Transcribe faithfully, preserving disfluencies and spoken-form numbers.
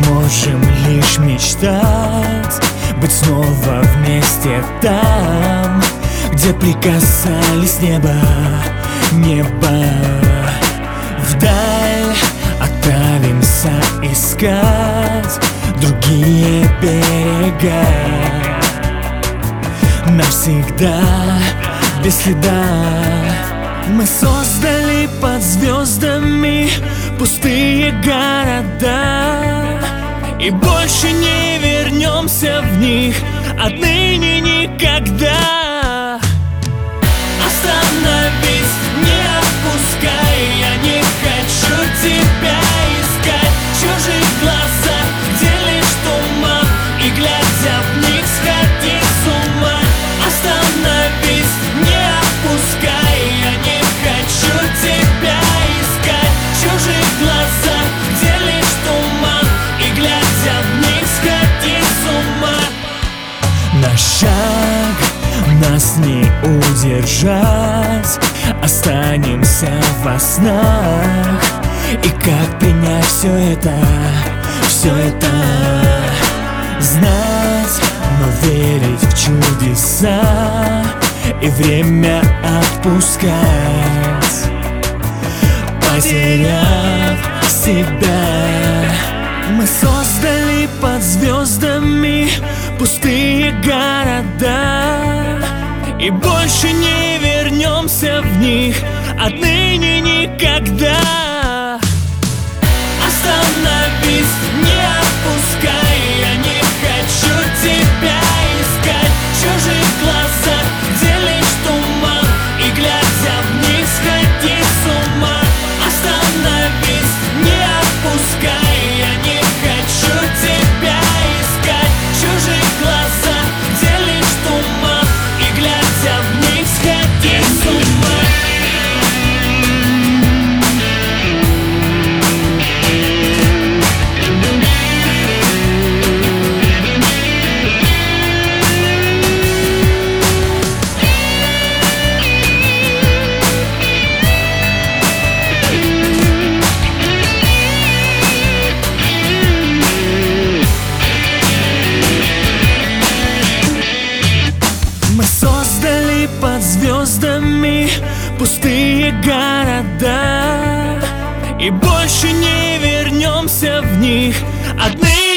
можем лишь мечтать быть снова вместе там, где прикасались небо, небо. Вдаль отправимся искать другие берега, навсегда, без следа. Мы создали под звездами пустые города, и больше не вернемся в них отныне никогда. Остановись, не отпускай, я не хочу тебя искать в чужих глазах, где лишь туман, и глядя в них сходи с ума. Остановись, не отпускай, я не хочу тебя искать в чужих глазах, где лишь туман, и глядя в них сходи с ума. Наш шаг нас не удержать, останемся во снах. И как принять все это, все это знать, но верить в чудеса и время отпускать, потеряв себя. Мы создали под звездами пустые города, и больше не вернемся в них отныне никогда. Остановись, не отпускай, я не хочу тебя искать в чужих глазах, где лишь туман, и глядя в них сходи с ума. Остановись, не отпускай, я не хочу тебя искать в чужих глазах, где лишь туман, и глядя в них сходи с ума. Мы создали под звездами пустые города, и больше не вернемся в них отныне.